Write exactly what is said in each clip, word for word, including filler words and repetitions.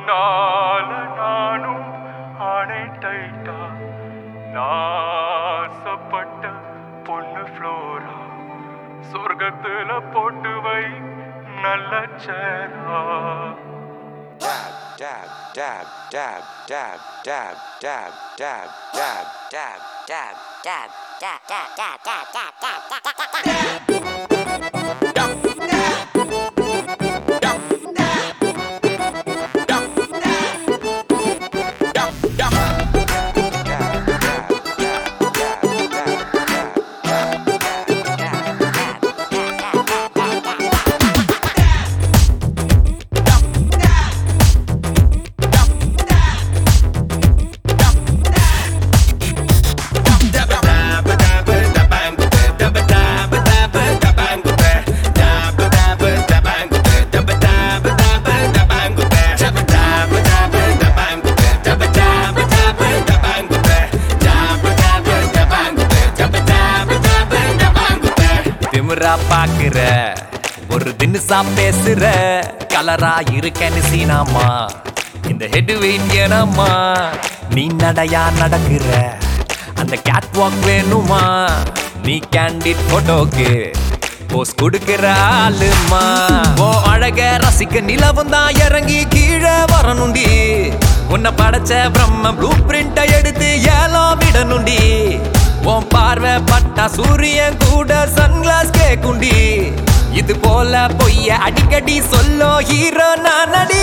உன்னால நானும் ஆனே டைட்டா நாசப்பட்ட பொண்ணு ஃப்ளோரா சொர்க்கத்துல போட்டு வை நல்ல சேரா dab dab dab dab dab dab dab dab dab dab dab dab dab dab dab dab dab dab திமிரா பாக்குற ஒரு தினுசா பேசுற கலரா இருக்கேன்னு சீனாமா இந்த ஹெட்வின் ஏனம்மா நீ நடையா நடக்குற அந்த கேட் வாக் வேணுமா நீ கேண்டிட் போட்டோக்கு போஸ் கொடுக்கிற ஆளுமா ஓ அழக ரசிக்க நிலவும் தான் இறங்கி கீழே வரணுண்டி உன்னை படைச்ச பிரம்ம ப்ளூ பிரிண்ட எடுத்து ஏலோ விடணுண்டி உன் பார்வை பட்டா சூரியன் கூட சன்கிளாஸ் கேக்குண்டி இது போல பொய்ய அடிக்கடி சொல்லோ ஹீரோ நானடி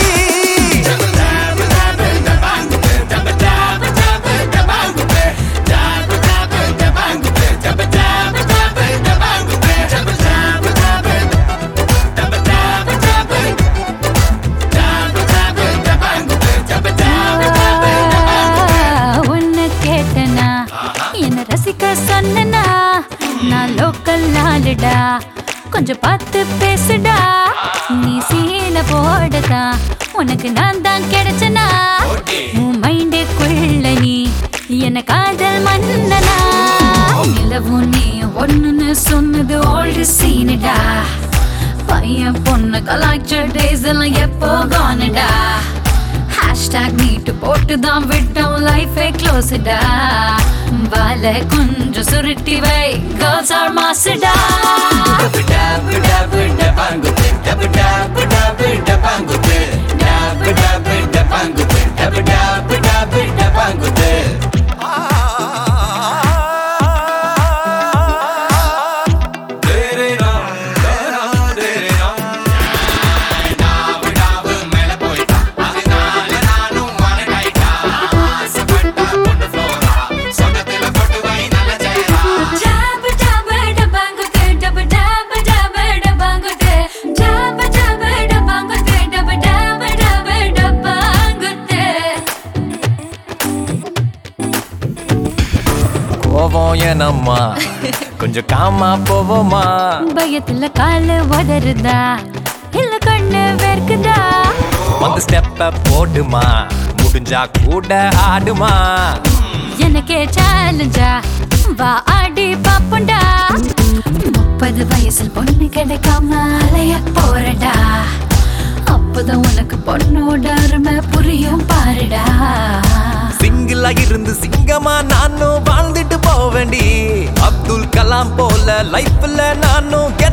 ரசிக்க சொன்னா நான் லோக்கல் ஆளுடா கொஞ்சம் பார்த்து பேசுடா நீ சீன போடதா உனக்கு நான் தான் கிடைச்சனா உன் மைண்டுக்குள்ள நீ என்ன காதல் மன்னனா நிலவும் நீ ஒண்ணுன்னு சொன்னது ஓல்டு சீனுடா பையன் பொண்ணு கலாய்ச்ச டேஸ் எல்லாம் எப்போ காணுடா ஹேஷ்டாக் நீட்டு போட்டு தான் விட்டோம் லைஃபே க்ளோஸ்டா வாழ கொஞ்சம் சுருட்டி வை girls are மாசுடா ஏனம்மா கொஞ்சம் காமா போவோமா பயத்துல கால உதறுதா இல்ல கண்ணு வேர்க்குதா வந்து ஸ்டெப்ப போடுமா முடிஞ்சா கூட ஆடுமா எனக்கே சேலஞ்சா வா ஆடி பாப்பண்டா முப்பது வயசுல பொண்ணு கிடைக்காம அலைய போறடா அப்பதான் உனக்கு பொண்ணோட அருமை புரியும் பாருடா சிங்கிளா இருந்து சிங்கமா நானும் வாழ்ந்துட்டு போவேண்டி அப்துல் கலாம் போல லைஃப்ல நானும்